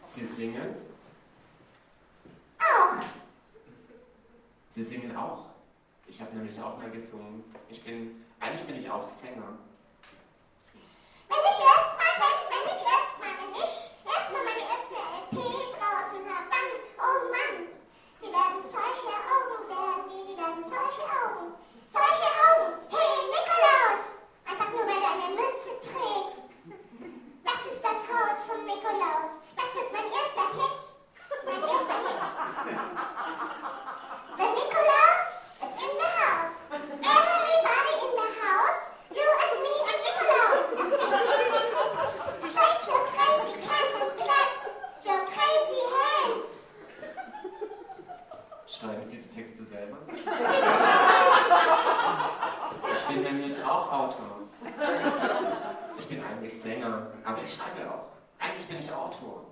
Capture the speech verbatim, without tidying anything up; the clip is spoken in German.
Sie singen? Auch. Sie singen auch? Ich habe nämlich auch mal gesungen. Ich bin, eigentlich bin ich auch Sänger. Wenn ich erstmal, wenn, wenn ich erstmal, wenn ich erstmal meine erste L P draußen habe, dann, oh Mann, die werden solche Augen werden, die, die werden solche Augen. Solche Augen. Hey, Nikolaus! Einfach nur, weil du eine Mütze trägst. Das ist das Haus vom Nikolaus. Das wird mein erster Hit. Mein erster Hit. The Nikolaus is in the house. Everybody in the house. You and me and Nikolaus. Shake your crazy hand and clap your crazy hands. Schreiben Sie die Texte selber? Ich bin nämlich auch Autor. Ich bin eigentlich Sänger, aber ich schreibe auch. Eigentlich bin ich Autor.